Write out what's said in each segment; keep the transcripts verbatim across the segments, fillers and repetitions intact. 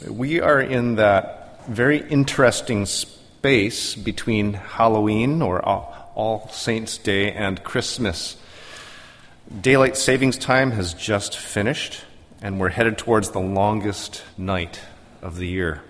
We are in that very interesting space between Halloween, or All Saints' Day, and Christmas. Daylight savings time has just finished, and we're headed towards the longest night of the year.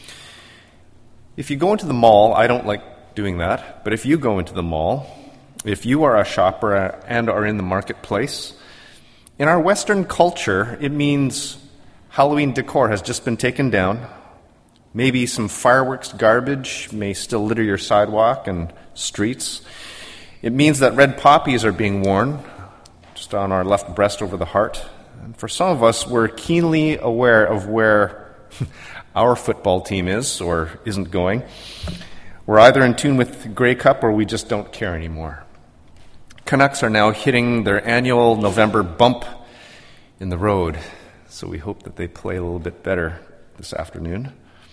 If you go into the mall, I don't like doing that, but if you go into the mall, if you are a shopper and are in the marketplace, in our Western culture, it means Halloween decor has just been taken down. Maybe some fireworks garbage may still litter your sidewalk and streets. It means that red poppies are being worn just on our left breast over the heart. And for some of us, we're keenly aware of where our football team is or isn't going. We're either in tune with Grey Cup or we just don't care anymore. Canucks are now hitting their annual November bump in the road, so we hope that they play a little bit better this afternoon.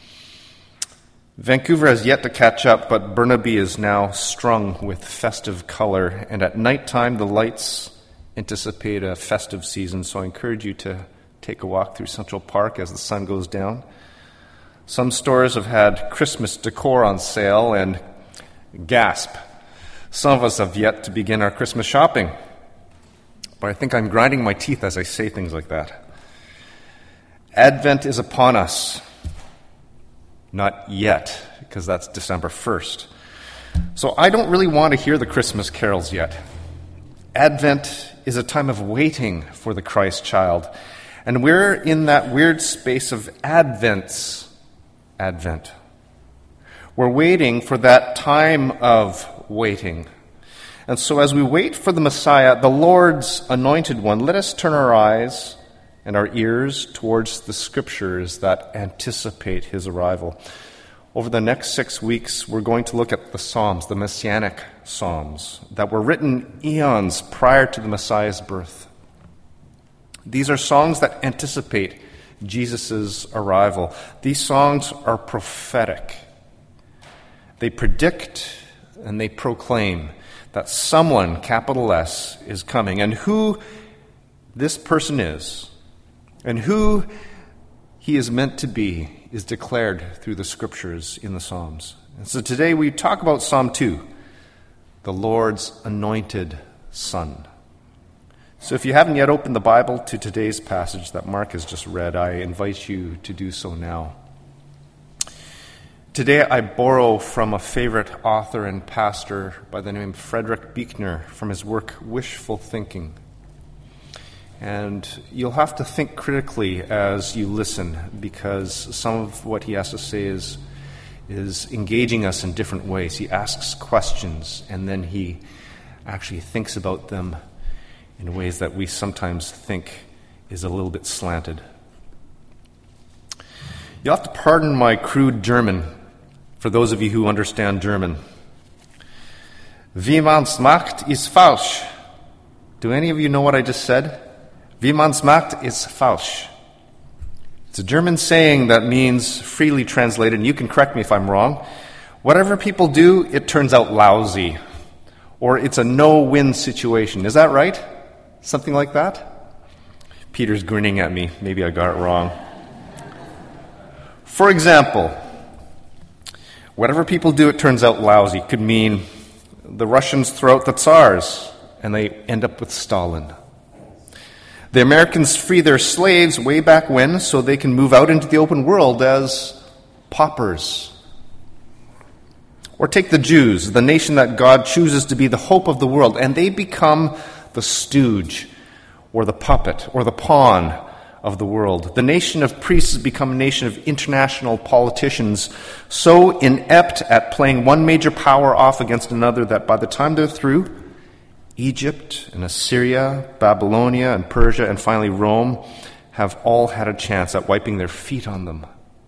Vancouver has yet to catch up, but Burnaby is now strung with festive color, and at nighttime the lights anticipate a festive season, so I encourage you to take a walk through Central Park as the sun goes down. Some stores have had Christmas decor on sale, and gasp, some of us have yet to begin our Christmas shopping. But I think I'm grinding my teeth as I say things like that. Advent is upon us. Not yet, because that's December first. So I don't really want to hear the Christmas carols yet. Advent is a time of waiting for the Christ child. And we're in that weird space of Advent's Advent. We're waiting for that time of waiting. And so as we wait for the Messiah, the Lord's anointed one, let us turn our eyes and our ears towards the scriptures that anticipate his arrival. Over the next six weeks, we're going to look at the Psalms, the Messianic Psalms, that were written eons prior to the Messiah's birth. These are songs that anticipate Jesus' arrival. These songs are prophetic. They predict and they proclaim that someone, capital S, is coming, and who this person is, and who he is meant to be, is declared through the scriptures in the Psalms. And so today we talk about Psalm two, the Lord's anointed Son. So if you haven't yet opened the Bible to today's passage that Mark has just read, I invite you to do so now. Today I borrow from a favorite author and pastor by the name of Frederick Buechner from his work Wishful Thinking. And you'll have to think critically as you listen, because some of what he has to say is, is engaging us in different ways. He asks questions, and then he actually thinks about them in ways that we sometimes think is a little bit slanted. You'll have to pardon my crude German, for those of you who understand German. Wie man's macht ist falsch. Do any of you know what I just said? Wie man's macht ist falsch. It's a German saying that means, freely translated, and you can correct me if I'm wrong, whatever people do, it turns out lousy. Or it's a no-win situation. Is that right? Something like that? Peter's grinning at me. Maybe I got it wrong. For example, whatever people do, it turns out lousy. Could mean the Russians throw out the Tsars, and they end up with Stalin. The Americans free their slaves way back when so they can move out into the open world as paupers. Or take the Jews, the nation that God chooses to be the hope of the world, and they become the stooge or the puppet or the pawn of the world. The nation of priests has become a nation of international politicians so inept at playing one major power off against another that by the time they're through, Egypt and Assyria, Babylonia and Persia, and finally Rome have all had a chance at wiping their feet on them.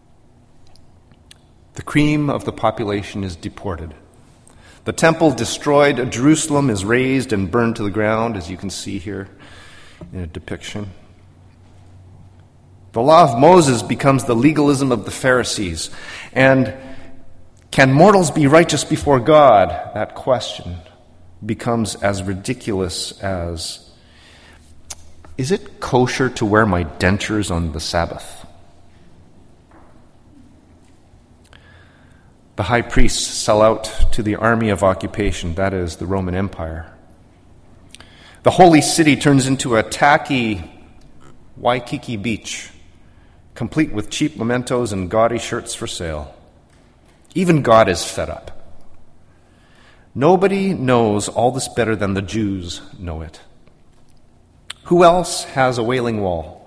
The cream of the population is deported. The temple destroyed, Jerusalem is razed and burned to the ground, as you can see here in a depiction. The law of Moses becomes the legalism of the Pharisees. And can mortals be righteous before God? That question becomes as ridiculous as, is it kosher to wear my dentures on the Sabbath? The high priests sell out to the army of occupation, that is, the Roman Empire. The holy city turns into a tacky Waikiki beach, complete with cheap mementos and gaudy shirts for sale. Even God is fed up. Nobody knows all this better than the Jews know it. Who else has a Wailing Wall?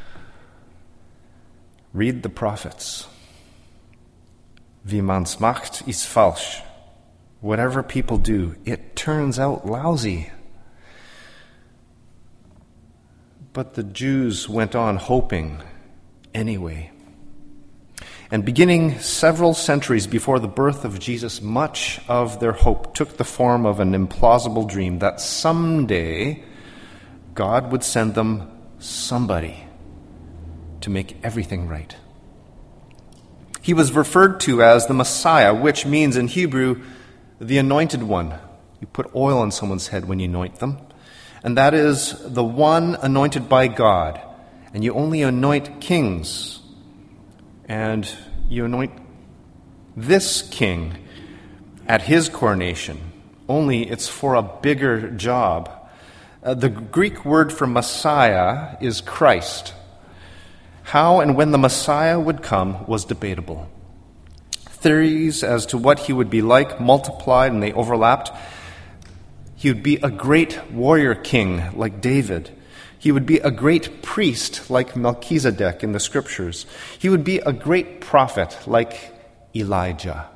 Read the prophets. Wie man's macht ist falsch. Whatever people do, it turns out lousy. But the Jews went on hoping anyway. And beginning several centuries before the birth of Jesus, much of their hope took the form of an implausible dream that someday God would send them somebody to make everything right. He was referred to as the Messiah, which means in Hebrew, the anointed one. You put oil on someone's head when you anoint them. And that is the one anointed by God. And you only anoint kings. And you anoint this king at his coronation. Only it's for a bigger job. Uh, the Greek word for Messiah is Christ. How and when the Messiah would come was debatable. Theories as to what he would be like multiplied and they overlapped. He would be a great warrior king like David. He would be a great priest like Melchizedek in the scriptures. He would be a great prophet like Elijah.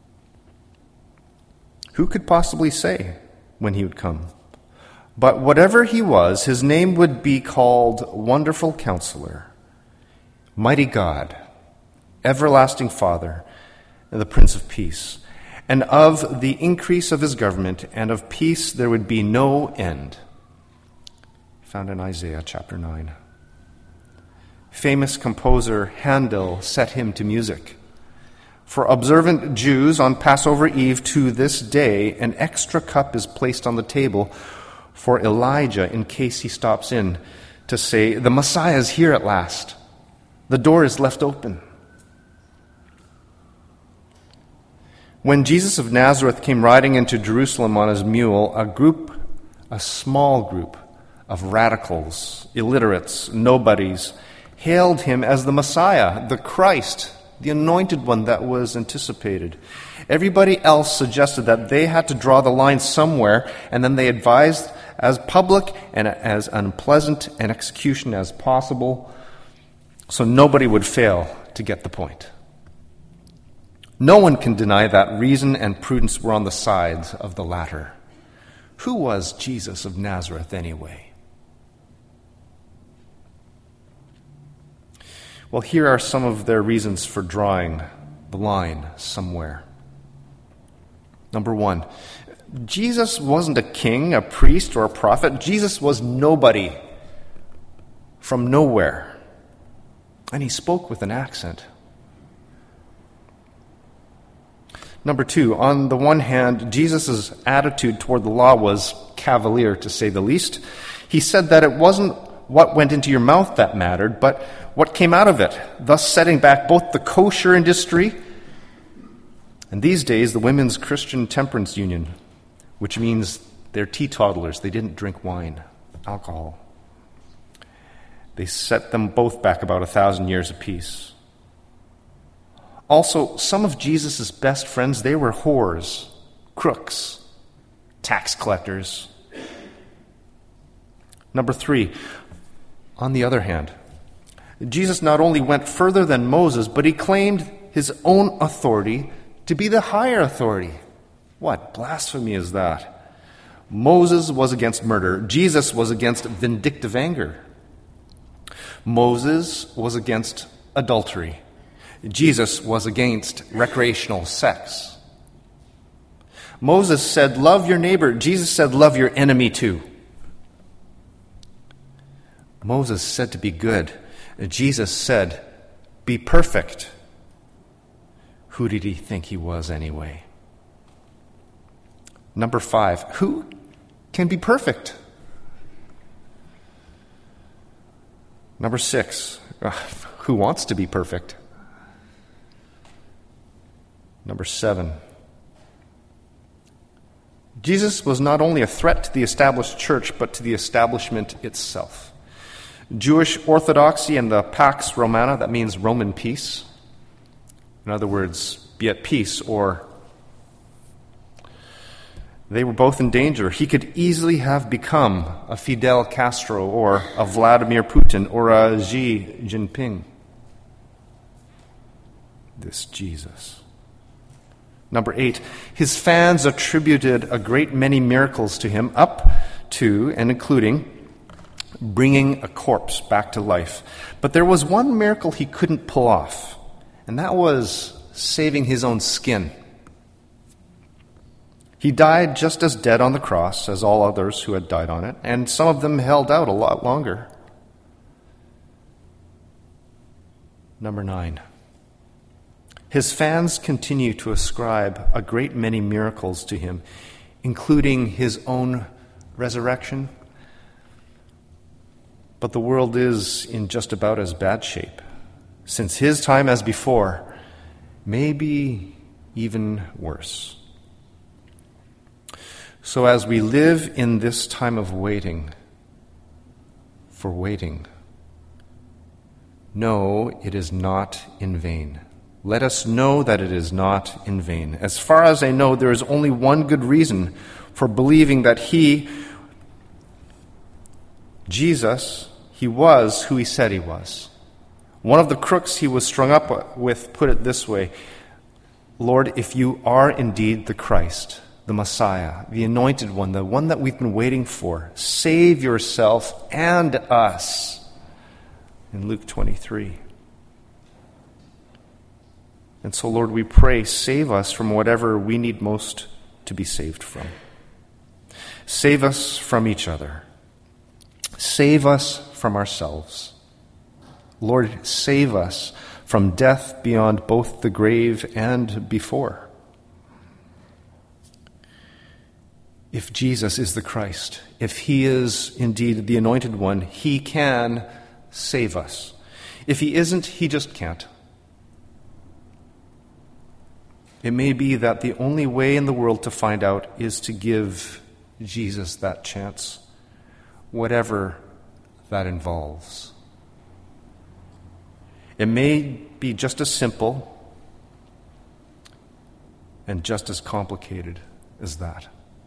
Who could possibly say when he would come? But whatever he was, his name would be called Wonderful Counselor, Mighty God, Everlasting Father, and the Prince of Peace. And of the increase of his government and of peace there would be no end. Found in Isaiah chapter nine. Famous composer Handel set him to music. For observant Jews on Passover Eve to this day, an extra cup is placed on the table for Elijah in case he stops in to say, "The Messiah is here at last." The door is left open. When Jesus of Nazareth came riding into Jerusalem on his mule, a group, a small group of radicals, illiterates, nobodies, hailed him as the Messiah, the Christ, the anointed one that was anticipated. Everybody else suggested that they had to draw the line somewhere, and then they advised as public and as unpleasant an execution as possible, so nobody would fail to get the point. No one can deny that reason and prudence were on the sides of the latter. Who was Jesus of Nazareth anyway? Well, here are some of their reasons for drawing the line somewhere. Number one, Jesus wasn't a king, a priest, or a prophet. Jesus was nobody from nowhere. And he spoke with an accent. Number two, on the one hand, Jesus' attitude toward the law was cavalier, to say the least. He said that it wasn't what went into your mouth that mattered, but what came out of it, thus setting back both the kosher industry and these days the Women's Christian Temperance Union, which means they're teetotalers. They didn't drink wine, alcohol. They set them both back about a thousand years apiece. Also, some of Jesus' best friends, they were whores, crooks, tax collectors. Number three, on the other hand, Jesus not only went further than Moses, but he claimed his own authority to be the higher authority. What blasphemy is that? Moses was against murder. Jesus was against vindictive anger. Moses was against adultery. Jesus was against recreational sex. Moses said, love your neighbor. Jesus said, love your enemy too. Moses said to be good. Jesus said, be perfect. Who did he think he was anyway? Number five, who can be perfect? Number six, who wants to be perfect? Number seven. Jesus was not only a threat to the established church, but to the establishment itself. Jewish orthodoxy and the Pax Romana, that means Roman peace. In other words, be at peace, or they were both in danger. He could easily have become a Fidel Castro or a Vladimir Putin or a Xi Jinping. This Jesus. Number eight, his fans attributed a great many miracles to him, up to and including bringing a corpse back to life. But there was one miracle he couldn't pull off, and that was saving his own skin. He died just as dead on the cross as all others who had died on it, and some of them held out a lot longer. Number nine. His fans continue to ascribe a great many miracles to him, including his own resurrection. But the world is in just about as bad shape, since his time as before, maybe even worse. So as we live in this time of waiting, for waiting, know it is not in vain. Let us know that it is not in vain. As far as I know, there is only one good reason for believing that he, Jesus, he was who he said he was. One of the crooks he was strung up with put it this way: Lord, if you are indeed the Christ, the Messiah, the anointed one, the one that we've been waiting for, save yourself and us. In Luke twenty-three. And so, Lord, we pray, save us from whatever we need most to be saved from. Save us from each other. Save us from ourselves. Lord, save us from death beyond both the grave and before. If Jesus is the Christ, if he is indeed the anointed one, he can save us. If he isn't, he just can't. It may be that the only way in the world to find out is to give Jesus that chance, whatever that involves. It may be just as simple and just as complicated as that.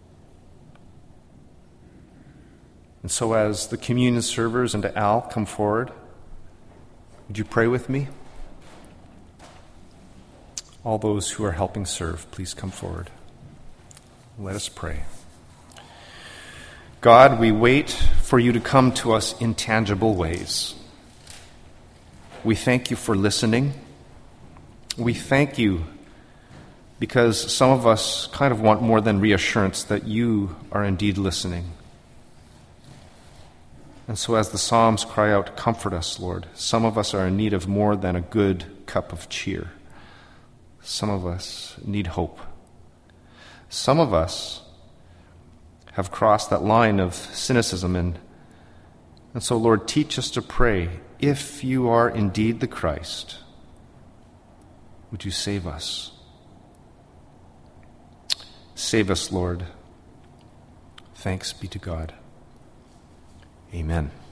And so as the communion servers and Al come forward, would you pray with me? All those who are helping serve, please come forward. Let us pray. God, we wait for you to come to us in tangible ways. We thank you for listening. We thank you because some of us kind of want more than reassurance that you are indeed listening. And so as the Psalms cry out, comfort us, Lord. Some of us are in need of more than a good cup of cheer. Some of us need hope. Some of us have crossed that line of cynicism. And, and so, Lord, teach us to pray, if you are indeed the Christ, would you save us? Save us, Lord. Thanks be to God. Amen.